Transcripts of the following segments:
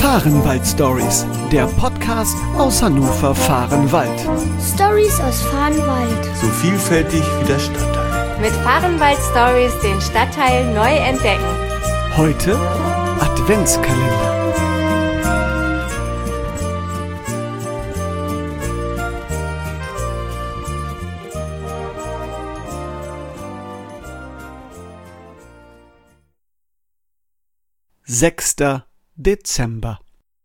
Vahrenwald-Stories, der Podcast aus Hannover-Vahrenwald. Stories aus Vahrenwald. So vielfältig wie der Stadtteil. Mit Vahrenwald-Stories den Stadtteil neu entdecken. Heute Adventskalender. Sechster Dezember.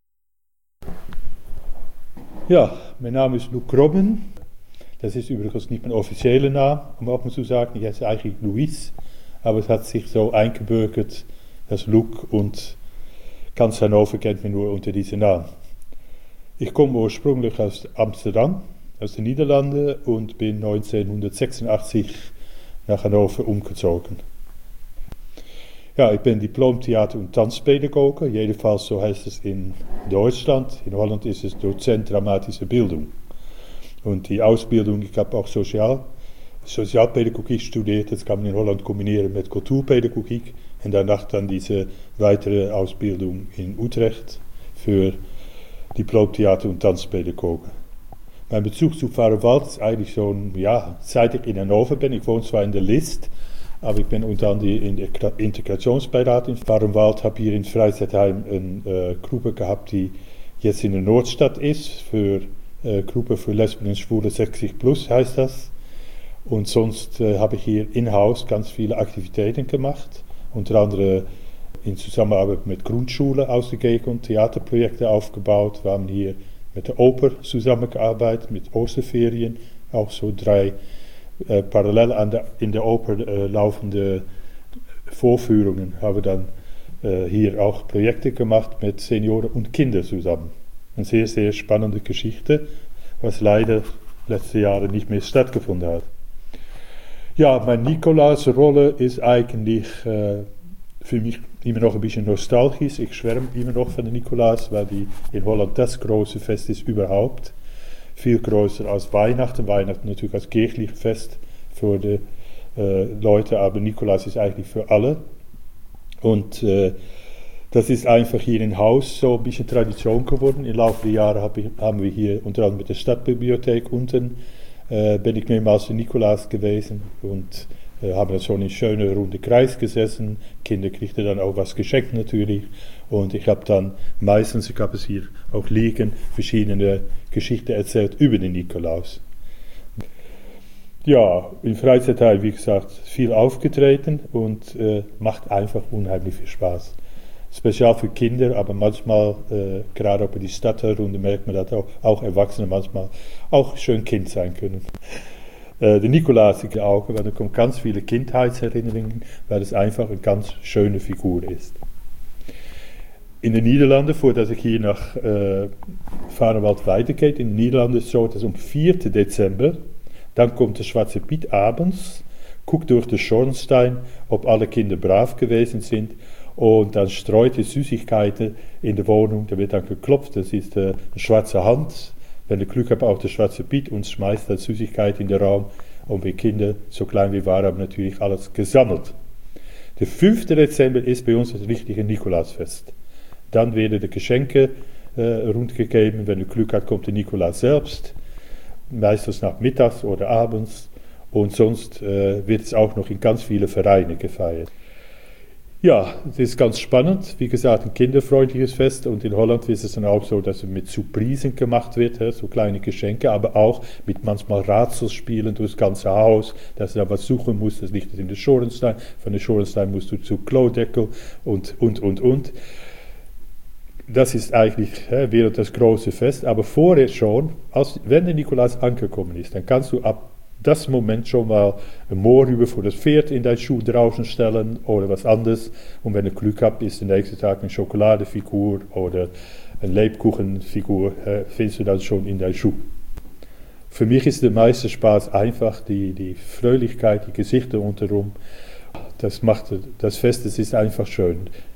Ja, mein Name ist Luc Robben. Das ist übrigens nicht mein offizieller Name, um auch mal zu sagen. Ich heiße eigentlich Luis, aber es hat sich so eingebürgert, dass Luc, und ganz Hannover kennt mich nur unter diesem Namen. Ich komme ursprünglich aus Amsterdam, aus den Niederlanden, und bin 1986 nach Hannover umgezogen. Ja, ich bin Diplom-Theater- und Tanzpädagoge, jedenfalls so heißt es in Deutschland. In Holland ist es Dozent dramatische Bildung. Und die Ausbildung, ich habe auch Sozialpädagogik studiert, das kann man in Holland kombinieren mit Kulturpädagogik. Und danach dann diese weitere Ausbildung in Utrecht für Diplom-Theater- und Tanzpädagoge. Mein Bezug zu Vahrenwald ist eigentlich schon, seit ich in Hannover bin. Ich wohne zwar in der List, aber ich bin unter anderem in der Integrationsbeirat in Vahrenwald, habe hier in Freizeitheim eine Gruppe gehabt, die jetzt in der Nordstadt ist, für Gruppe für Lesben und Schwule 60 plus heißt das. Und sonst habe ich hier in-house ganz viele Aktivitäten gemacht, unter anderem in Zusammenarbeit mit Grundschulen ausgegangen und Theaterprojekte aufgebaut. Wir haben hier mit der Oper zusammengearbeitet, mit Osterferien, auch so 3 parallel in der Oper laufende Vorführungen haben wir dann hier auch Projekte gemacht mit Senioren und Kindern zusammen. Eine sehr, sehr spannende Geschichte, was leider letzte Jahre nicht mehr stattgefunden hat. Ja, meine Nikolaus-Rolle ist eigentlich für mich immer noch ein bisschen nostalgisch. Ich schwärme immer noch von der Nikolaus, weil die in Holland das große Fest ist überhaupt. Viel größer als Weihnachten. Weihnachten natürlich als kirchliches Fest für die Leute, aber Nikolaus ist eigentlich für alle. Und das ist einfach hier im Haus so ein bisschen Tradition geworden. Im Laufe der Jahre haben wir hier unter anderem mit der Stadtbibliothek unten, bin ich mehrmals für Nikolaus gewesen und haben dann schon in schöner runde Kreis gesessen. Kinder kriegten dann auch was geschenkt natürlich. Und ich habe dann meistens, ich habe es hier auch liegen, verschiedene Geschichten erzählt über den Nikolaus. Ja, im Freizeitteil, wie gesagt, viel aufgetreten und macht einfach unheimlich viel Spaß. Speziell für Kinder, aber manchmal, gerade bei die Stadtteilrunde, merkt man, dass auch Erwachsene manchmal auch schön Kind sein können. Der Nikolaus ist auch, weil da kommen ganz viele Kindheitserinnerungen, weil es einfach eine ganz schöne Figur ist. In den Niederlanden, vordat ich hier nach Vahrenwald weitergehe, in den Niederlanden ist es so, dass am 4. Dezember, dann kommt der Schwarze Piet abends, guckt durch den Schornstein, ob alle Kinder brav gewesen sind, und dann streut er Süßigkeiten in der Wohnung, da wird dann geklopft, das ist eine schwarze Hand. Wenn ich Glück habe, auch der Schwarze Piet und schmeißt dann Süßigkeit in den Raum. Und wir Kinder, so klein wie wir waren, haben natürlich alles gesammelt. Der 5. Dezember ist bei uns das richtige Nikolausfest. Dann werden die Geschenke rundgegeben. Wenn du Glück hast, kommt der Nikolaus selbst. Meistens nachmittags oder abends. Und sonst wird es auch noch in ganz vielen Vereinen gefeiert. Ja, das ist ganz spannend. Wie gesagt, ein kinderfreundliches Fest. Und in Holland ist es dann auch so, dass es mit Surprisen gemacht wird, so kleine Geschenke, aber auch mit manchmal Rätselspielen durchs ganze Haus, dass du da was suchen musst. Das liegt in der Schornstein. Von der Schornstein musst du zu Klodeckel und. Das ist eigentlich wieder das große Fest. Aber vorher schon, wenn der Nikolaus angekommen ist, dann kannst du ab das Moment schon mal ein Mohrrübe für das Pferd in deinen Schuh draußen stellen oder was anderes. Und wenn du Glück hast, ist der nächste Tag eine Schokoladefigur oder eine Lebkuchenfigur, findest du dann schon in deinem Schuh. Für mich ist der meiste Spaß einfach die Fröhlichkeit, die Gesichter rundherum. Das macht das Fest, es ist einfach schön.